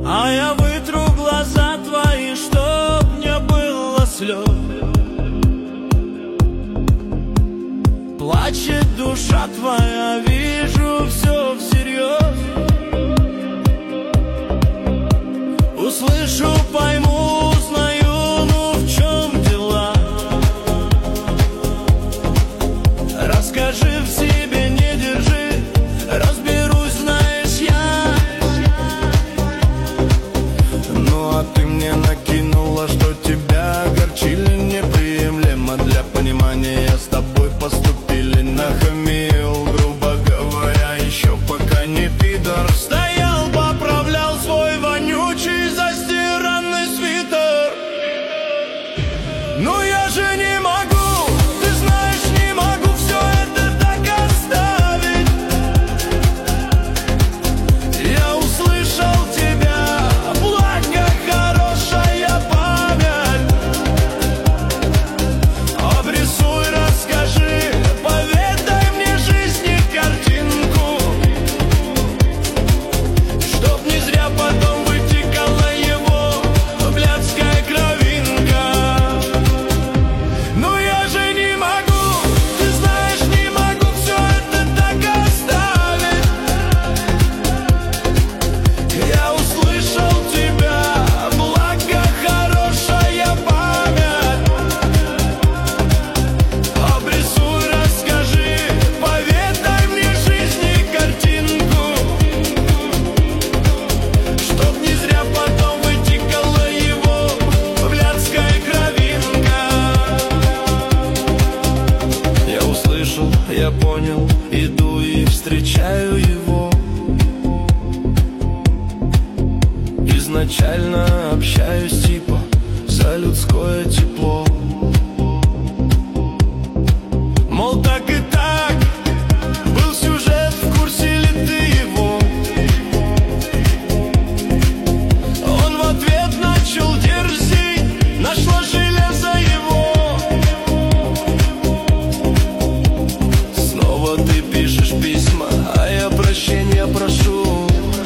А я вытру глаза твои, чтоб не было слез. Плачет душа твоя, вижу все всерьез. Услышу, пойму, узнаю, ну в чем дела. Расскажи, в себе не держи, разберусь, знаешь, я. Ну а ты мне накинула, что тебя огорчили неприемлемо. Для понимания с тобой поступили, нахамил, грубо говоря, еще пока не пидор. Стоял, поправлял свой вонючий застиранный свитер. Ну я же не могу, ты знаешь, не могу все это так оставить. Я услышал тебя, благо хорошая память. Обрисуй, расскажи, поведай мне жизни картинку, чтоб не зря потом вытекала его блядская кровинка. Ну я же не могу, ты знаешь, не могу все это так оставить. Я услышал тебя, благо хорошая память. Обрисуй, расскажи, поведай мне жизни картинку, чтоб не зря потом вытекала его блядская кровинка. Я услышал, я понял, иду и встречаю его. Изначально общаюсь типа за людское тепло. Мол, так и так, был сюжет, в курсе ли ты его? Он в ответ начал дерзить, нашло железо его. Снова ты пишешь письма, а я прощения прошу.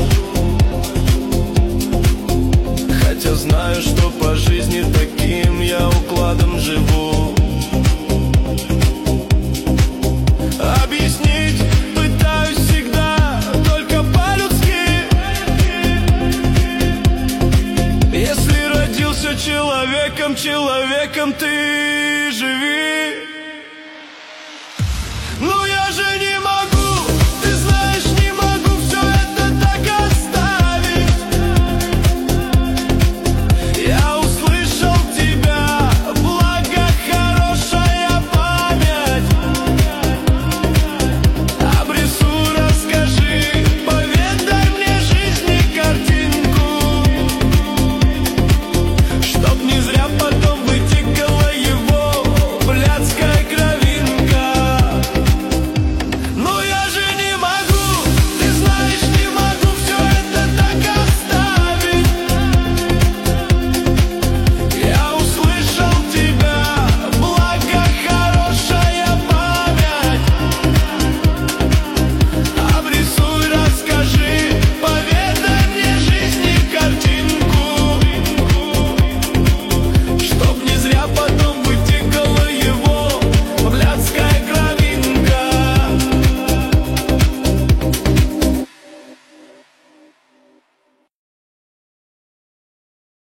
Хотя знаю, что по жизни таким я укладом живу. Объяснить пытаюсь всегда, только по-людски. Если родился человеком, человеком ты живи.